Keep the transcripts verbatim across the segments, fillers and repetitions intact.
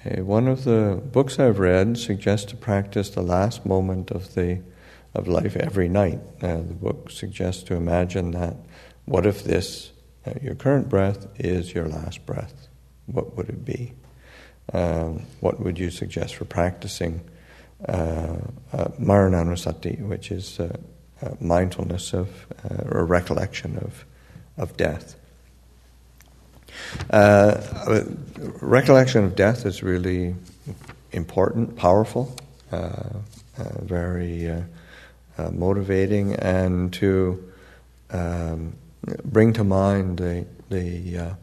Okay, one of the books I've read suggests to practice the last moment of the of life every night. Uh, the book suggests to imagine that, what if this, uh, your current breath, is your last breath? What would it be? Um, what would you suggest for practicing uh, uh, Marananusati, which is uh, uh, mindfulness of, uh, or recollection of, of death? Uh, recollection of death is really important, powerful, uh, uh, very uh, uh, motivating, and to um, bring to mind the the uh,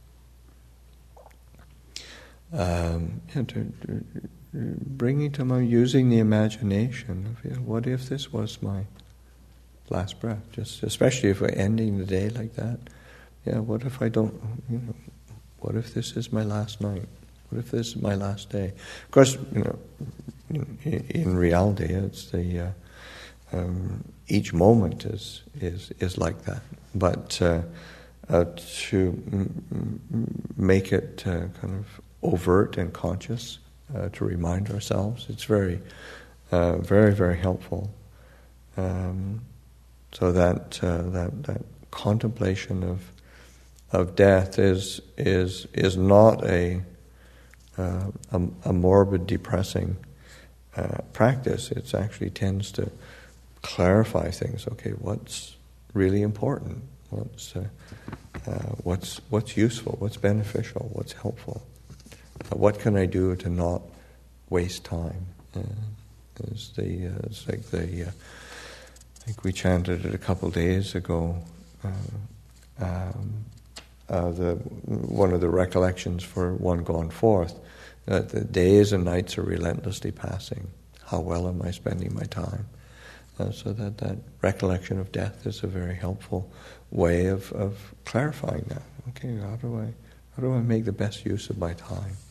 um, yeah, to, to bringing to mind, using the imagination of, you know, what if this was my last breath? Just especially if we're ending the day like that. Yeah, what if I don't, you know, what if this is my last night? What if this is my last day? Of course, you know, in, in reality, it's the, uh, um, each moment is, is, is like that. But uh, uh, to m- m- make it uh, kind of overt and conscious, uh, to remind ourselves, it's very, uh, very, very helpful. Um, so that, uh, that, that contemplation of of death is is is not a uh, a, a morbid, depressing uh, practice. It actually tends to clarify things. Okay, what's really important? What's uh, uh, what's what's useful? What's beneficial? What's helpful? Uh, what can I do to not waste time? Uh, is the uh, it's like the uh, I think we chanted it a couple days ago. Uh, um, Uh, the one of the recollections for one gone forth, that the days and nights are relentlessly passing. How well am I spending my time? Uh, so that, that recollection of death is a very helpful way of, of clarifying that. Okay, how do I how do I make the best use of my time?